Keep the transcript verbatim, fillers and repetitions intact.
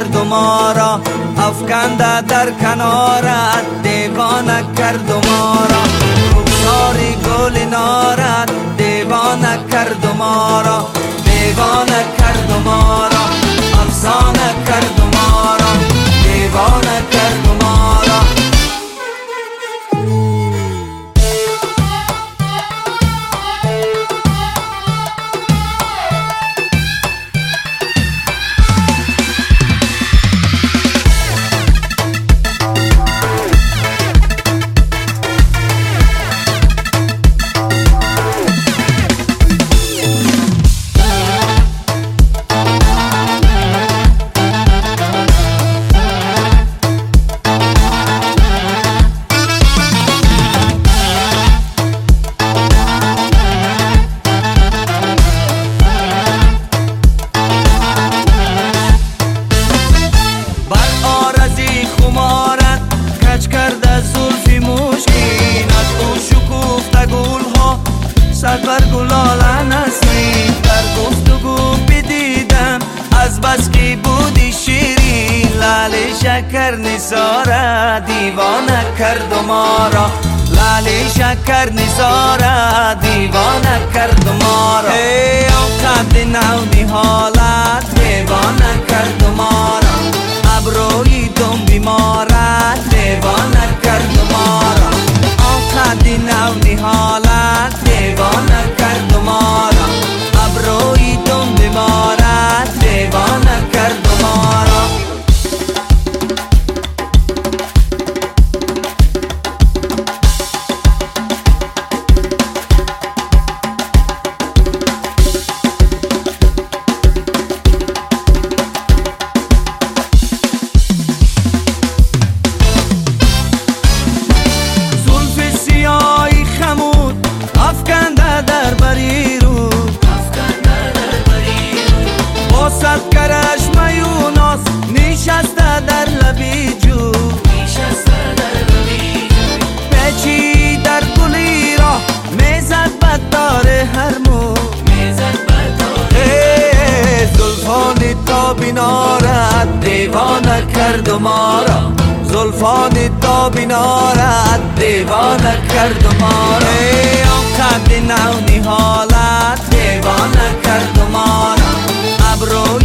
کرد و ما را، افکنده در کنارت دیوانه کرد و ما را. رخساری گل نارت دیوانه کرد و ما را، دیوانه کرد و ما را، افسانه کرد و ما را، دیوانه کرد و ما را. بر گلال نسرین در گفتگو بدیدم، از بس که بودی شیرین لعل شکر نثاره دیوانه کرد و ما را، لعل شکر نثاره دیوانه کرد و ما را. ای آقد نو حالت دیوانه کرد و ما را، ابروی دم بیمارت دیوانه کرد و ما را. آقد نو حالت دیوانه کرد و ما را، ابروی دم بیمارت دیوانه کرد و ما را. نشسته در لبی جو، پیچی در گلی را میزد بددار هر مو، زلفان تابینارت دیوانه کرد و ما را، زلفان تابینارت دیوانه کرد و ما را. آقد نو حالت دیوانه کرد و ما را، ابروی